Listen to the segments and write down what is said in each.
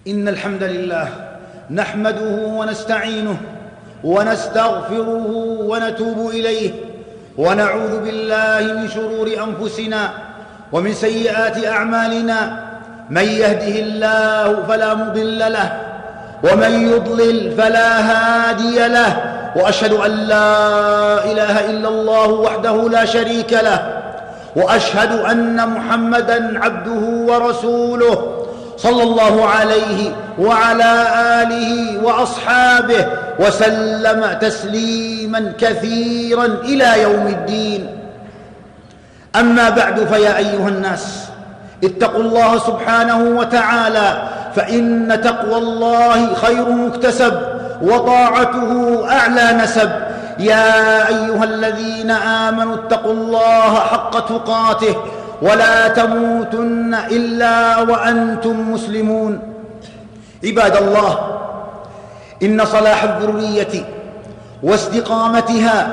إن الحمد لله نحمده ونستعينه ونستغفره ونتوب إليه ونعوذ بالله من شرور أنفسنا ومن سيئات أعمالنا. من يهده الله فلا مضل له ومن يضلل فلا هادي له، وأشهد أن لا إله إلا الله وحده لا شريك له، وأشهد أن محمدًا عبده ورسوله صلى الله عليه وعلى آله وأصحابه وسلم تسليماً كثيراً إلى يوم الدين. أما بعد، فيا أيها الناس، اتقوا الله سبحانه وتعالى، فإن تقوى الله خير مكتسب وطاعته أعلى نسب. يا أيها الذين آمنوا اتقوا الله حق تقاته ولا تموتن إلا وأنتم مسلمون. عباد الله، إن صلاح الذرية واستقامتها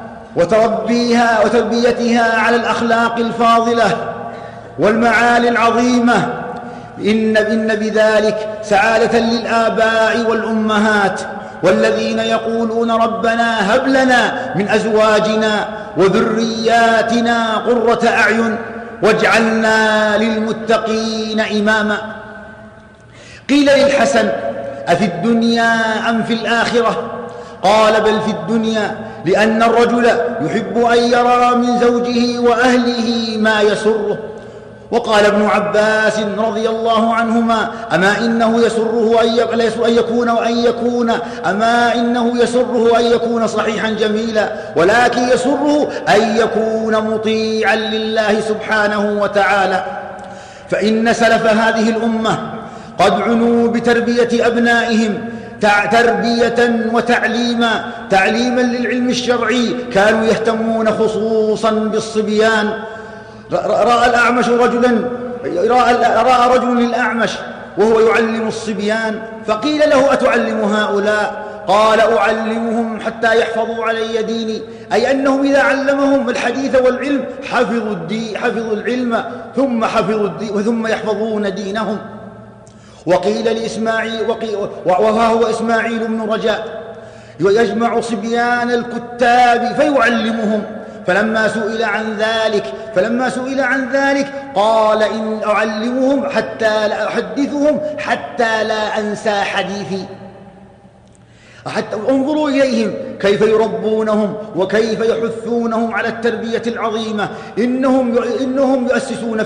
وتربيتها على الأخلاق الفاضلة والمعالي العظيمة إن بذلك سعادة للآباء والأمهات، والذين يقولون ربنا هب لنا من أزواجنا وذرياتنا قرة أعين واجعلنا للمتقين إماما. قيل للحسن: أفي الدنيا أم في الآخرة؟ قال: بل في الدنيا، لأن الرجل يحب أن يرى من زوجه وأهله ما يسره. وقال ابن عباس رضي الله عنهما: أما إنه يسره أن يكون صحيحا جميلا، ولكن يسره أن يكون مطيعا لله سبحانه وتعالى. فإن سلف هذه الأمة قد عنوا بتربية أبنائهم تربية تعليما للعلم الشرعي. كانوا يهتمون خصوصا بالصبيان. رأى رجل الأعمش وهو يعلم الصبيان، فقيل له: أتعلم هؤلاء؟ قال: أعلمهم حتى يحفظوا علي ديني، أي أنهم إذا علمهم الحديث والعلم حفظوا العلم ثم يحفظون دينهم. وقيل لإسماعيل، وهو إسماعيل بن رجاء، يجمع صبيان الكتاب فيعلمهم. فلما سئل عن ذلك قال: إن أعلمهم حتى لا أحدثهم حتى لا أنسى حديثي. انظروا إليهم كيف يربونهم وكيف يحثونهم على التربية العظيمة. إنهم يؤسسون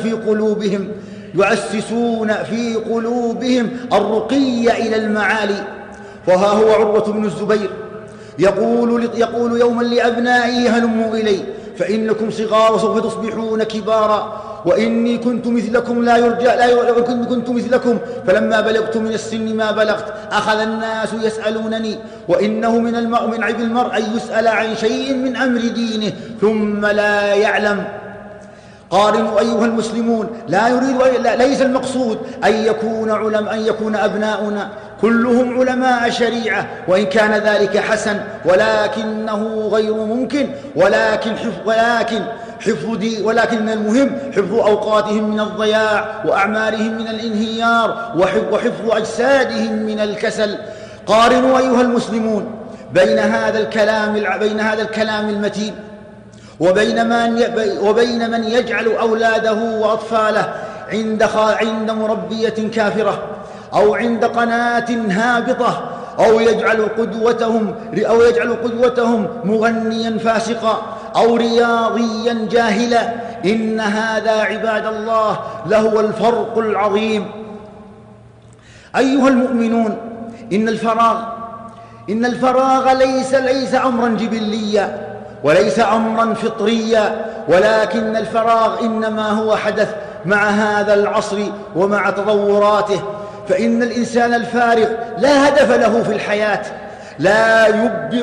في قلوبهم الرقي إلى المعالي. فها هو عروة بن الزبير يقول يوما لأبنائه: هلموا إلي فإنكم صغار وسوف تصبحون كبارا، وإني كنت مثلكم فلما بلغت من السن ما بلغت أخذ الناس يسألونني، وإنه من عيب المرء أن يسأل عن شيء من أمر دينه ثم لا يعلم. قارنوا أيها المسلمون، ليس المقصود أن يكون أبناؤنا كلهم علماء شريعة، وإن كان ذلك حسن، ولكنه غير ممكن. ولكن المهم حفظ أوقاتهم من الضياع، وأعمالهم من الانهيار، وحفظ أجسادهم من الكسل. قارنوا أيها المسلمون بين هذا الكلام المتين وبين من يجعل أولاده وأطفاله عند مربية كافرة، أو عند قناة هابطة، أو يجعل قدوتهم مغنيا فاسقا أو رياضيا جاهلا. إن هذا عباد الله لهو الفرق العظيم. أيها المؤمنون، إن الفراغ ليس أمرا جبليا وليس أمرا فطريا، ولكن الفراغ إنما هو حدث مع هذا العصر ومع تطوراته. فإن الإنسان الفارغ لا هدف له في الحياة، لا يبدع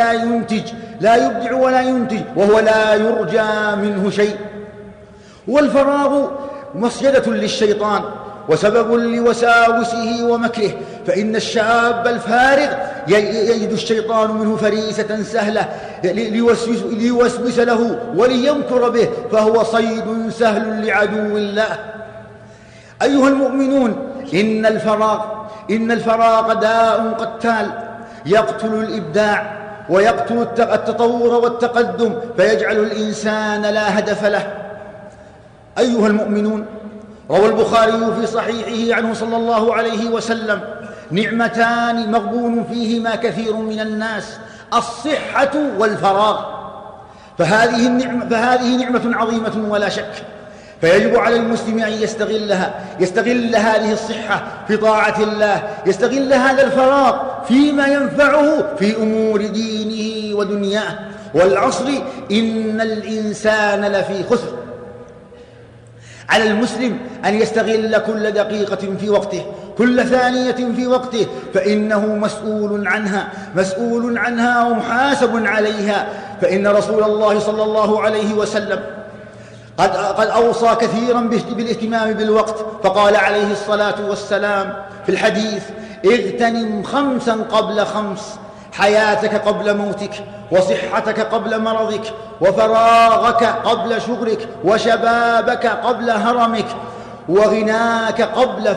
ولا ينتج، وهو لا يرجى منه شيء. والفراغ مسجدة للشيطان وسبب لوساوسه ومكره. فإن الشاب الفارغ يجد الشيطان منه فريسة سهلة ليوسوس له وليمكر به، فهو صيد سهل لعدو الله. أيها المؤمنون، إن الفراغ داء قتال يقتل الإبداع ويقتل التطور والتقدم، فيجعل الإنسان لا هدف له. أيها المؤمنون، روى البخاري في صحيحه عنه صلى الله عليه وسلم: نعمتان مغبون فيهما كثير من الناس، الصحة والفراغ. فهذه نعمة عظيمة ولا شك، فيجب على المسلم أن يستغل هذه الصحة في طاعة الله، يستغل هذا الفراغ فيما ينفعه في أمور دينه ودنياه. والعصر إن الإنسان لفي خسر. على المسلم أن يستغل كل دقيقة في وقته، كل ثانية في وقته، فإنه مسؤول عنها ومحاسب عليها. فإن رسول الله صلى الله عليه وسلم قد أوصى كثيرا بالاهتمام بالوقت، فقال عليه الصلاة والسلام في الحديث: اغتنم 5 قبل 5، حياتك قبل موتك، وصحتك قبل مرضك، وفراغك قبل شغلك، وشبابك قبل هرمك، وغناك قبل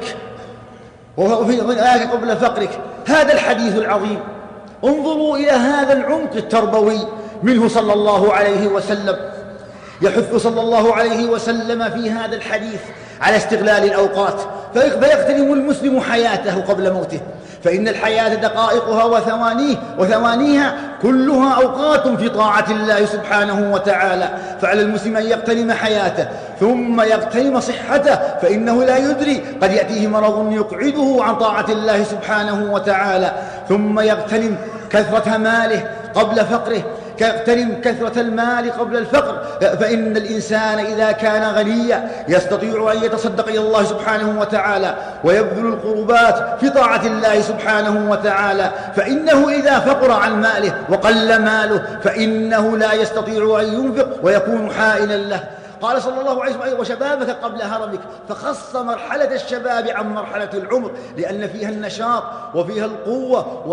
فقرك. هذا الحديث العظيم، انظروا إلى هذا العمق التربوي منه صلى الله عليه وسلم. يحث صلى الله عليه وسلم في هذا الحديث على استغلال الأوقات، فيغتنم المسلم حياته قبل موته، فإن الحياة دقائقها وثوانيها كلها أوقات في طاعة الله سبحانه وتعالى. فعلى المسلم أن يغتنم حياته ثم يغتنم صحته، فإنه لا يدري، قد يأتيه مرض يقعده عن طاعة الله سبحانه وتعالى. ثم يغتنم كثرة ماله قبل فقره، يغتنم كثرة المال قبل الفقر، فإن الإنسان إذا كان غنيا يستطيع أن يتصدق إلى الله سبحانه وتعالى ويبذل القربات في طاعة الله سبحانه وتعالى. فإنه إذا فقر عن ماله وقل ماله فإنه لا يستطيع أن ينفق ويكون حائلا له. قال صلى الله عليه وسلم: وشبابك قبل هرمك، فخص مرحلة الشباب عن مرحلة العمر، لأن فيها النشاط وفيها القوة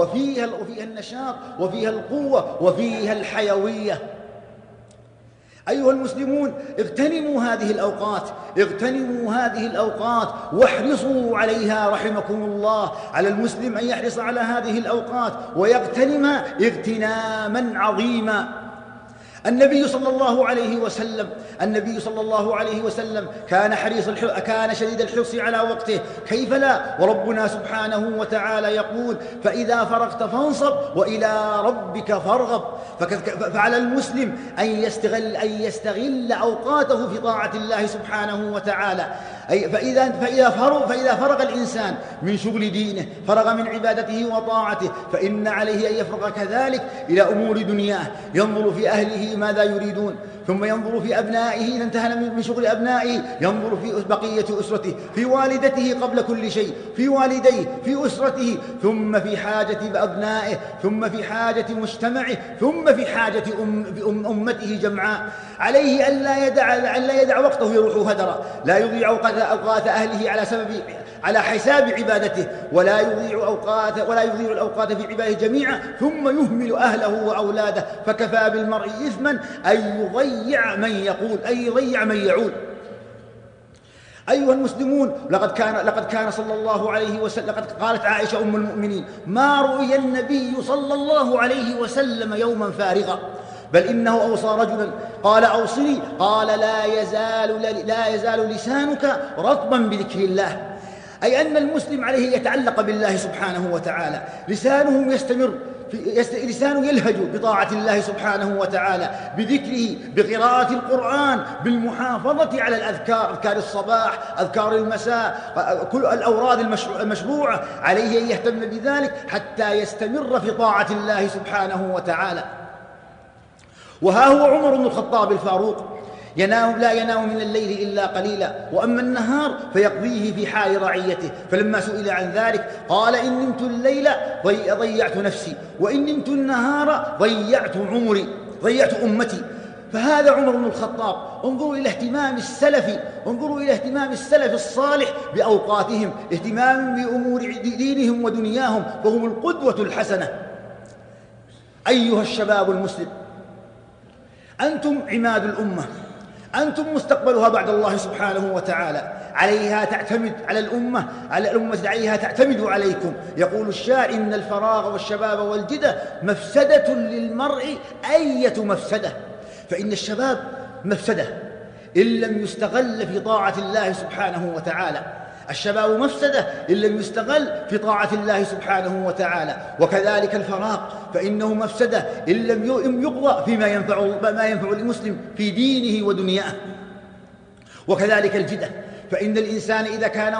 وفيها الحيوية. أيها المسلمون، اغتنموا هذه الأوقات واحرصوا عليها رحمكم الله. على المسلم أن يحرص على هذه الأوقات ويغتنمها اغتناما عظيما. النبي صلى الله عليه وسلم كان شديد الحرص على وقته، كيف لا؟ وربنا سبحانه وتعالى يقول: فإذا فرغت فانصب وإلى ربك فارغب. فعلى المسلم أن يستغل أوقاته في طاعة الله سبحانه وتعالى. فإذا فرغ الإنسان من شغل دينه، فرغ من عبادته وطاعته، فإن عليه أن يفرغ كذلك إلى أمور دنياه، ينظر في أهله ماذا يريدون، ثم ينظر في أبنائه إذا انتهى من شغل أبنائه، ينظر في بقية أسرته، في والدته قبل كل شيء، في والديه، في أسرته، ثم في حاجة أبنائه، ثم في حاجة مجتمعه، ثم في حاجة أمته جمعاء. عليه أن لا يدع وقته يروح هدرا، لا يضيع أوقات أهله على حساب عبادته، ولا يضيع الأوقات في عباده جميعا، ثم يهمل أهله وأولاده، فكفى بالمرء إثما أن يضيع من يعول. أيها المسلمون، لقد كان صلى الله عليه وسلم، لقد قالت عائشة أم المؤمنين: ما رؤي النبي صلى الله عليه وسلم يوما فارغا، بل إنه أوصى رجلا قال: أوصني، قال: لا يزال لسانك رطبا بذكر الله. أي أن المسلم عليه يتعلق بالله سبحانه وتعالى، لسانه يلهج بطاعة الله سبحانه وتعالى، بذكره، بقراءة القرآن، بالمحافظة على الأذكار، أذكار الصباح، أذكار المساء، كل الأوراد المشروعة. عليه أن يهتم بذلك حتى يستمر في طاعة الله سبحانه وتعالى. وها هو عمر بن الخطاب الفاروق لا ينام من الليل إلا قليلا، وأما النهار فيقضيه في حال رعيته. فلما سئل عن ذلك قال: إن نمت الليل ضيعت نفسي، وإن نمت النهار ضيعت أمتي. فهذا عمر بن الخطاب. انظروا إلى اهتمام السلف الصالح بأوقاتهم، اهتمام بأمور دينهم ودنياهم، وهم القدوة الحسنة. أيها الشباب المسلم، أنتم عماد الأمة، أنتم مستقبلها بعد الله سبحانه وتعالى، عليها تعتمد على الأمة عليها تعتمد عليكم. يقول الشاعر: إن الفراغ والشباب والجدة مفسدة للمرء أية مفسدة. فإن الشباب مفسدة إن لم يستغل في طاعة الله سبحانه وتعالى، الشباب مفسدة إن لم يستغل في طاعة الله سبحانه وتعالى. وكذلك الفراغ فإنه مفسدة إن لم يقضى فيما ينفع المسلم في دينه ودنياه. وكذلك الجدة، فإن الإنسان إذا كان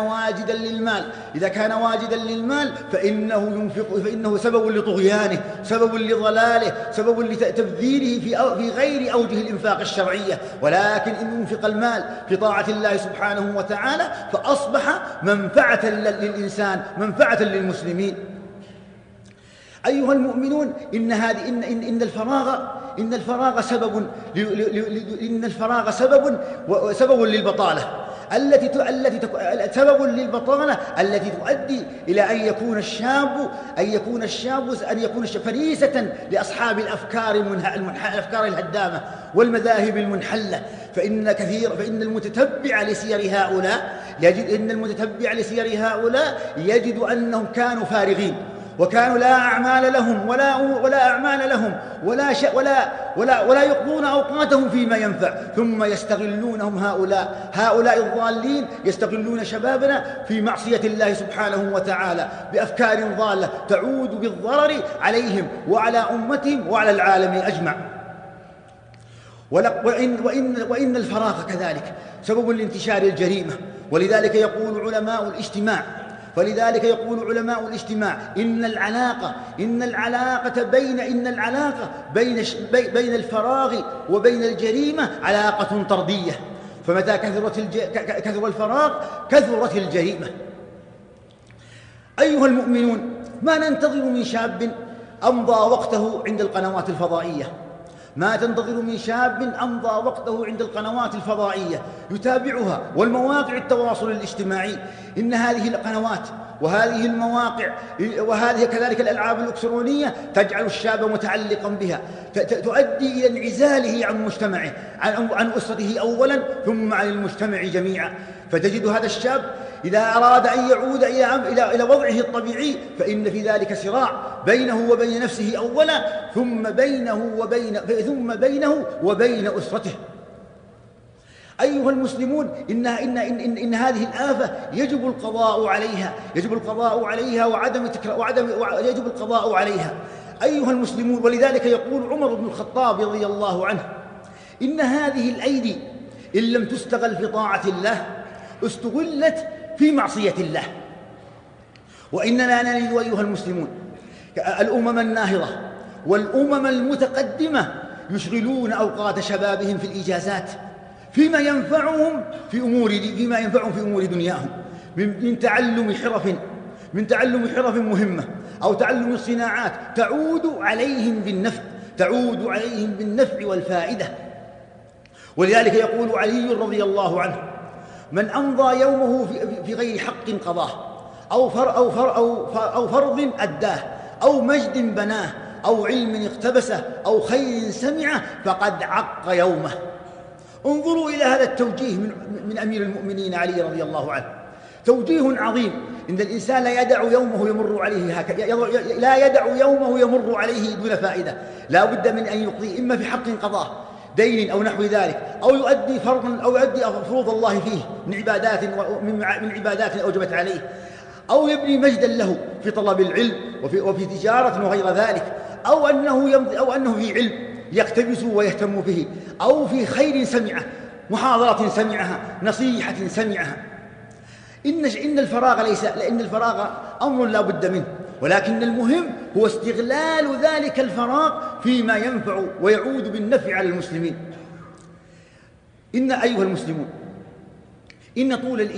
واجدا للمال فإنه سبب لطغيانه، سبب لضلاله، سبب لتبذيره في غير أوجه الإنفاق الشرعية. ولكن إن ينفق المال في طاعة الله سبحانه وتعالى فأصبح منفعة للإنسان، منفعة للمسلمين. أيها المؤمنون، إن الفراغ سبب للبطالة التي تؤدي إلى أن يكون الشاب فريسة لأصحاب الأفكار الهدامة والمذاهب المنحلة. فإن المتتبع لسير هؤلاء يجد أنهم كانوا فارغين، وكانوا لا أعمال لهم ولا يقضون أوقاتهم فيما ينفع، ثم يستغلونهم هؤلاء الضالين، يستغلون شبابنا في معصية الله سبحانه وتعالى بأفكار ضالة تعود بالضرر عليهم وعلى أمتهم وعلى العالم أجمع. وإن الفراغ كذلك سبب لانتشار الجريمة. ولذلك يقول علماء الاجتماع إن العلاقة بين الفراغ وبين الجريمة علاقة طردية، فمتى كثر الفراغ كثرت الجريمة. أيها المؤمنون، ما ننتظر من شاب أمضى وقته عند القنوات الفضائية يتابعها والمواقع التواصل الاجتماعي. إن هذه القنوات وهذه المواقع وهذه كذلك الألعاب الإلكترونية تجعل الشاب متعلقا بها، تؤدي إلى انعزاله عن مجتمعه، عن أسرته أولا ثم عن المجتمع جميعا. فتجد هذا الشاب إذا أراد أن يعود إلى وضعه الطبيعي فإن في ذلك صراع بينه وبين نفسه أولا، ثم بينه وبين أسرته. أيها المسلمون، إن هذه الآفة يجب القضاء عليها أيها المسلمون. ولذلك يقول عمر بن الخطاب رضي الله عنه: إن هذه الأيدي إن لم تستغل في طاعة الله استغلت في معصية الله. وإننا نجد أيها المسلمون الأمم الناهضة والأمم المتقدمة يشغلون أوقات شبابهم في الإجازات فيما ينفعهم في أمور دنياهم، من تعلم حرف مهمة أو تعلم صناعات تعود عليهم بالنفع والفائدة. ولذلك يقول علي رضي الله عنه: من أمضى يومه في غير حق قضاه، أو فرض أداه، أو مجد بناه، أو علم اقتبسه، أو خير سمعه، فقد عق يومه. انظروا إلى هذا التوجيه من أمير المؤمنين علي رضي الله عنه، توجيه عظيم. إن الإنسان لا يدع يومه يمر عليه دون فائدة، لا بد من أن يقضي إما في حق قضاه، دين أو نحو ذلك، أو يؤدي فروض الله فيه من عبادات أوجبت عليه، أو يبني مجدا له في طلب العلم وفي تجارة وغير ذلك، أو أنه في علم يقتبس ويهتم به، أو في خير سمعه، محاضرة سمعها، نصيحة سمعها. إن الفراغ أمر لا بد منه، ولكن المهم هو استغلال ذلك الفراغ فيما ينفع ويعود بالنفع على المسلمين. أيها المسلمون، إن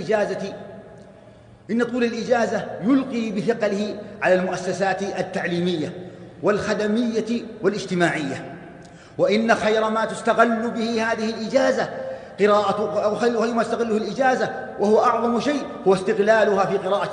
طول الإجازة يلقي بثقله على المؤسسات التعليمية والخدمية والاجتماعية. وإن خير ما تستغل به هذه الإجازة خير ما استغله الإجازة وهو أعظم شيء هو استغلالها في قراءة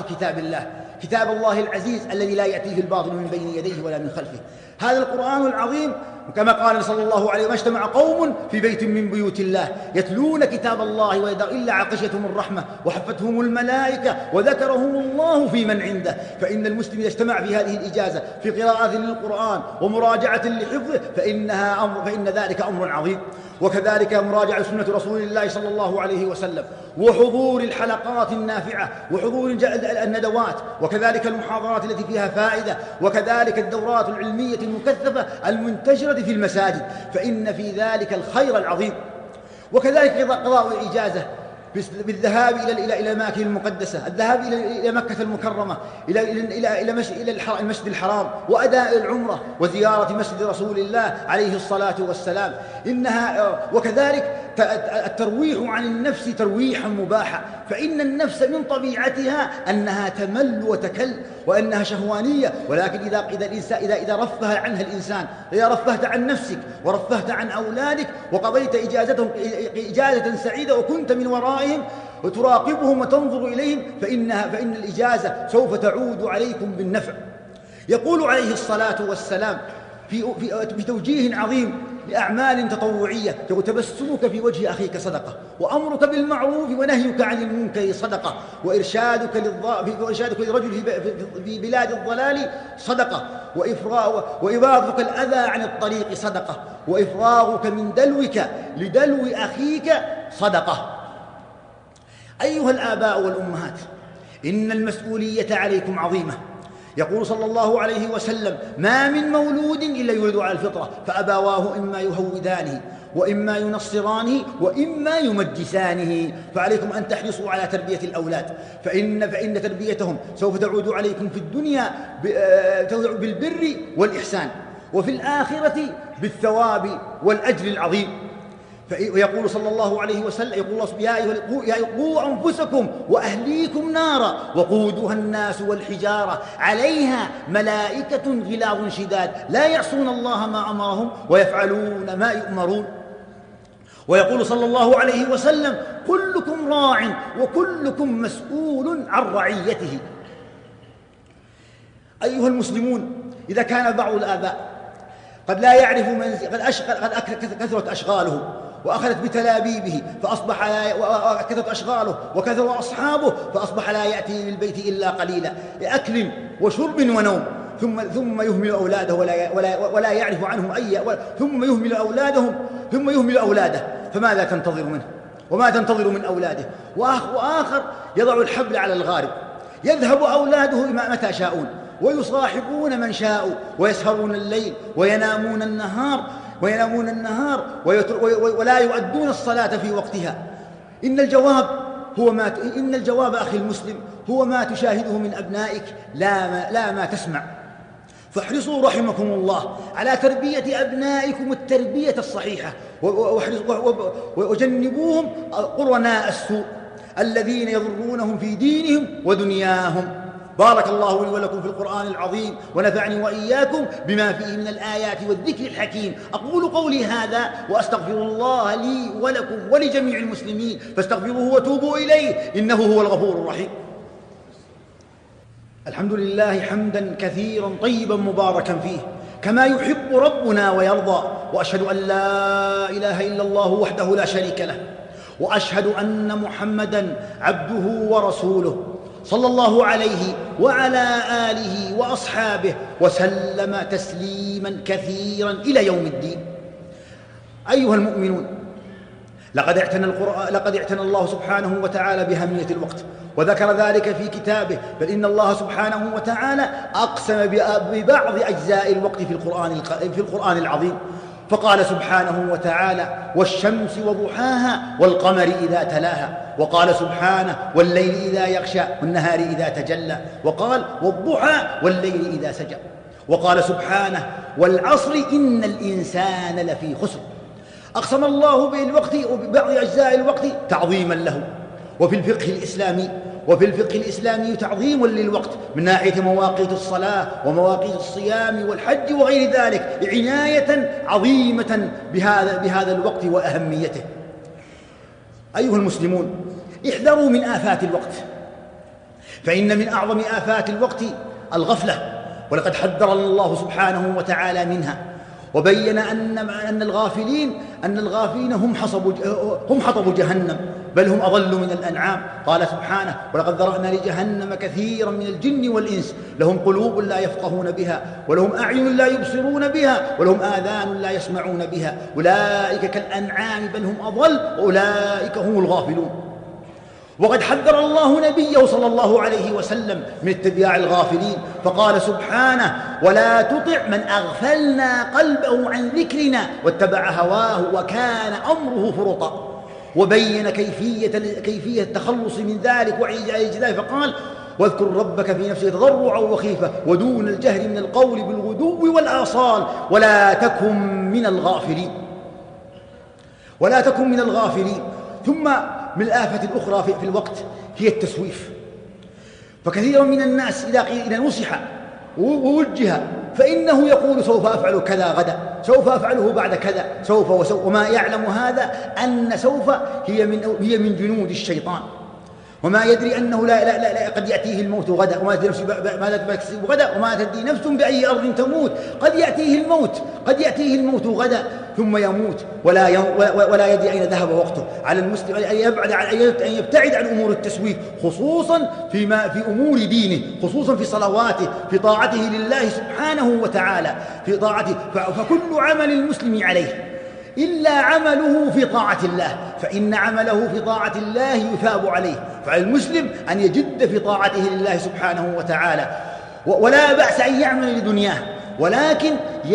كتاب الله العزيز الذي لا يأتيه الباطل من بين يديه ولا من خلفه. هذا القرآن العظيم كما قال صلى الله عليه وسلم: ما اجتمع قوم في بيت من بيوت الله يتلون كتاب الله إلا عغشيتهم الرحمة وحفتهم الملائكة وذكرهم الله في من عنده. فإن المسلم إذا اجتمع في هذه الإجازة في قراءة للقرآن ومراجعة لحفظه فإن ذلك أمر عظيم. وكذلك مراجعة سنة رسول الله صلى الله عليه وسلم، وحضور الحلقات النافعة، وحضور الندوات، وكذلك المحاضرات التي فيها فائدة، وكذلك الدورات العلمية المكثفة المنتشرة في المساجد، فإن في ذلك الخير العظيم. وكذلك قضاء الإجازة بالذهاب إلى الأماكن المقدسة، الذهاب إلى مكة المكرمة، إلى المسجد الحرام، وأداء العمرة، وزيارة مسجد رسول الله عليه الصلاة والسلام. وكذلك الترويح عن النفس ترويحا مباحا، فإن النفس من طبيعتها أنها تمل وتكل وأنها شهوانية، ولكن إذا رفه عنها الإنسان، إذا رفهت عن نفسك ورفهت عن أولادك وقضيت إجازة سعيدة وكنت من ورائهم وتراقبهم وتنظر إليهم فإن الإجازة سوف تعود عليكم بالنفع. يقول عليه الصلاة والسلام في توجيه عظيم لأعمال تطوعية: تبسمك في وجه أخيك صدقة، وأمرك بالمعروف ونهيك عن المنكر صدقة، وإرشادك للرجل في بلاد الضلال صدقة، وإباضك الأذى عن الطريق صدقة، وإفراغك من دلوك لدلو أخيك صدقة. أيها الآباء والأمهات، إن المسؤولية عليكم عظيمة. يقول صلى الله عليه وسلم: ما من مولود إلا يولد على الفطرة، فأبواه إما يهودانه وإما ينصرانه وإما يمجسانه. فعليكم أن تحرصوا على تربية الأولاد، فإن تربيتهم سوف تعود عليكم في الدنيا بالبر والإحسان، وفي الآخرة بالثواب والأجر العظيم. ويقول صلى الله عليه وسلم: يقول الله: يا قوا أنفسكم وأهليكم نارا وقودها الناس والحجارة عليها ملائكة غلاظ شداد لا يعصون الله ما أمرهم ويفعلون ما يؤمرون. ويقول صلى الله عليه وسلم: كلكم راع وكلكم مسؤول عن رعيته. أيها المسلمون، إذا كان بعض الآباء قد لا يعرف قد كثرت أشغاله وأخذت بتلابيبه وكثرت أشغاله وكثروا أصحابه، فأصبح لا يأتي للبيت إلا قليلا لأكل وشرب ونوم، ثم يهمل أولاده ولا يعرف عنهم ثم يهمل أولاده. فماذا تنتظر منه وما تنتظر من أولاده؟ وآخر يضع الحبل على الغارب، يذهب أولاده متى شاءون ويصاحبون من شاءوا ويسهرون الليل وينامون النهار ولا يؤدون الصلاة في وقتها. إن الجواب أخي المسلم هو ما تشاهده من أبنائك لا ما تسمع. فاحرصوا رحمكم الله على تربية أبنائكم التربية الصحيحة، وجنبوهم قرناء السوء الذين يضرونهم في دينهم ودنياهم. بارك الله لي ولكم في القرآن العظيم، ونفعني وإياكم بما فيه من الآيات والذكر الحكيم. أقول قولي هذا وأستغفر الله لي ولكم ولجميع المسلمين، فاستغفروه وتوبوا إليه إنه هو الغفور الرحيم. الحمد لله حمدا كثيرا طيبا مباركا فيه كما يحب ربنا ويرضى، وأشهد أن لا إله إلا الله وحده لا شريك له، وأشهد أن محمدا عبده ورسوله صلى الله عليه وعلى آله وأصحابه وسلم تسليما كثيرا إلى يوم الدين. أيها المؤمنون، لقد اعتنى الله سبحانه وتعالى بأهمية الوقت، وذكر ذلك في كتابه، بل إن الله سبحانه وتعالى أقسم ببعض أجزاء الوقت في القرآن العظيم، فقال سبحانه وتعالى: والشمس وضحاها والقمر إذا تلاها، وقال سبحانه: والليل إذا يغشى والنهار إذا تجلى، وقال: والضحى والليل إذا سجى، وقال سبحانه: والعصر إن الإنسان لفي خسر. أقسم الله بالوقت وببعض أجزاء الوقت تعظيما له. وفي الفقه الإسلامي تعظيم للوقت من ناحية مواقيت الصلاة ومواقيت الصيام والحج وغير ذلك، عناية عظيمة بهذا الوقت وأهميته. أيها المسلمون، احذروا من آفات الوقت، فإن من أعظم آفات الوقت الغفلة، ولقد حذرنا الله سبحانه وتعالى منها. وبين أن الغافلين هم حطب جهنم، بل هم أضل من الأنعام. قال سبحانه: ولقد ذرأنا لجهنم كثيرا من الجن والإنس لهم قلوب لا يفقهون بها ولهم أعين لا يبصرون بها ولهم آذان لا يسمعون بها أولئك كالأنعام بل هم أضل وأولئك هم الغافلون. وقد حذر الله نبيه صلى الله عليه وسلم من اتباع الغافلين، فقال سبحانه: ولا تطع من أغفلنا قلبه عن ذكرنا واتبع هواه وكان أمره فرطا. وبين كيفية التخلص من ذلك وعلاج، فقال: واذكر ربك في نفسك تضرعا وخيفة ودون الجهر من القول بالغدو والآصال ولا تكن من الغافلين. ثم من الآفة الأخرى في الوقت هي التسويف. فكثير من الناس إذا نصح ووجه فإنه يقول: سوف أفعل كذا غدا، سوف أفعله بعد كذا، سوف، وما يعلم هذا أن سوف هي من جنود الشيطان، وما يدري أنه لا قد يأتيه الموت غدا، وما تدري نفس ماذا تكسب غدا، وما تدري نفس بأي أرض تموت. قد يأتيه الموت غدا ثم يموت ولا يدري أين ذهب وقته. على المسلم أن يبتعد عن أمور التسويف، خصوصا في أمور دينه، خصوصا في صلواته، في طاعته لله سبحانه وتعالى، في طاعته. فكل عمل المسلم عليه إلا عمله في طاعة الله، فإن عمله في طاعة الله يثاب عليه. فعلى المسلم أن يجد في طاعته لله سبحانه وتعالى، ولا بأس أن يعمل لدنياه، ولكن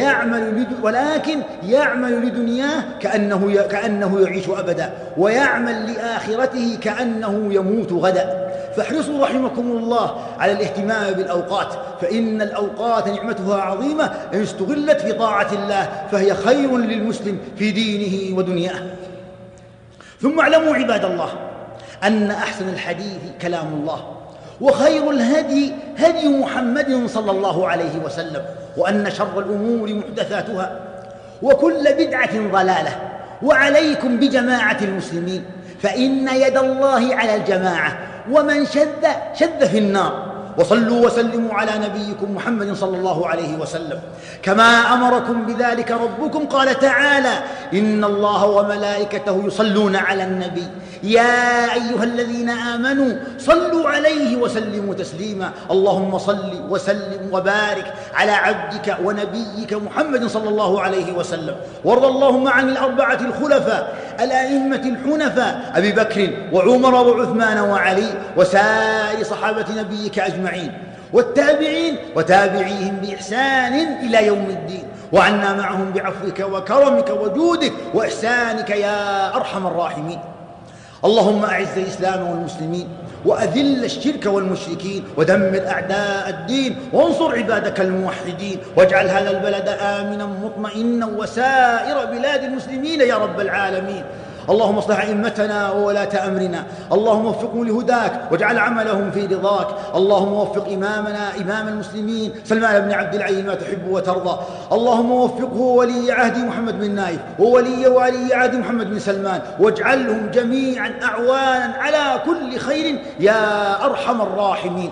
يعمل لدنياه كأنه يعيش أبدا، ويعمل لآخرته كأنه يموت غدا. فاحرصوا رحمكم الله على الاهتمام بالأوقات، فإن الأوقات نعمتها عظيمة إن استغلت في طاعة الله، فهي خير للمسلم في دينه ودنياه. ثم اعلموا عباد الله أن أحسن الحديث كلام الله، وخير الهدي هدي محمد صلى الله عليه وسلم، وأن شر الأمور محدثاتها، وكل بدعة ضلالة. وعليكم بجماعة المسلمين، فإن يد الله على الجماعة، ومن شذ في النار. وصلوا وسلموا على نبيكم محمد صلى الله عليه وسلم كما أمركم بذلك ربكم. قال تعالى: إن الله وملائكته يصلون على النبي يا أيها الذين آمنوا صلوا عليه وسلموا تسليما. اللهم صل وسلم وبارك على عبدك ونبيك محمد صلى الله عليه وسلم. وارض اللهم عن الأربعة الخلفاء الأئمة الحنفاء أبي بكر وعمر وعثمان وعلي وسائر صحابة نبيك أجمعين، والتابعين وتابعيهم بإحسان إلى يوم الدين، وعنا معهم بعفوك وكرمك وجودك وإحسانك يا أرحم الراحمين. اللهم أعز الإسلام والمسلمين، وأذل الشرك والمشركين، ودمر أعداء الدين، وانصر عبادك الموحدين، واجعل هذا البلد آمنا مطمئنا وسائر بلاد المسلمين يا رب العالمين. اللهم اصلح أئمتنا وولاة أمرنا، اللهم وفقهم لهداك واجعل عملهم في رضاك. اللهم وفق إمام المسلمين سلمان بن عبد العزيز ما تحب وترضى. اللهم وفقه ولي عهد محمد بن نايف وولي عهد محمد بن سلمان، واجعلهم جميعا أعوانا على كل خير يا أرحم الراحمين.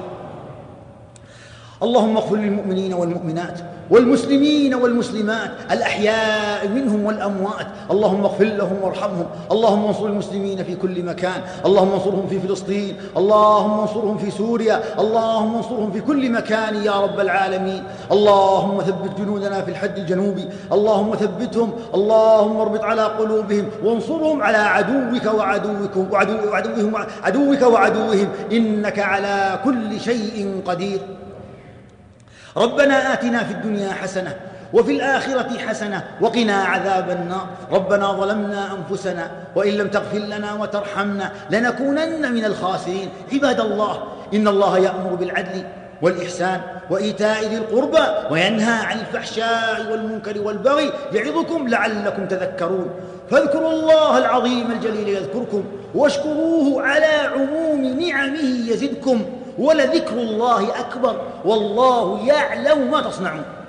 اللهم اغفر للمؤمنين والمؤمنات والمسلمين والمسلمات الأحياء منهم والأموات، اللهم اغفر لهم وارحمهم. اللهم انصر المسلمين في كل مكان، اللهم انصرهم في فلسطين، اللهم انصرهم في سوريا، اللهم انصرهم في كل مكان يا رب العالمين. اللهم ثبت جنودنا في الحد الجنوبي، اللهم ثبتهم، اللهم اربط على قلوبهم، وانصرهم على عدوك وعدوهم، إنك على كل شيء قدير. ربنا آتنا في الدنيا حسنة وفي الآخرة حسنة وقنا عذاب النار. ربنا ظلمنا أنفسنا وإن لم تغفر لنا وترحمنا لنكونن من الخاسرين. عباد الله، إن الله يأمر بالعدل والإحسان وإيتاء ذي القربى وينهى عن الفحشاء والمنكر والبغي يعظكم لعلكم تذكرون. فاذكروا الله العظيم الجليل يذكركم، واشكروه على عموم نعمه يزدكم، ولذكر الله أكبر والله يعلم ما تصنعون.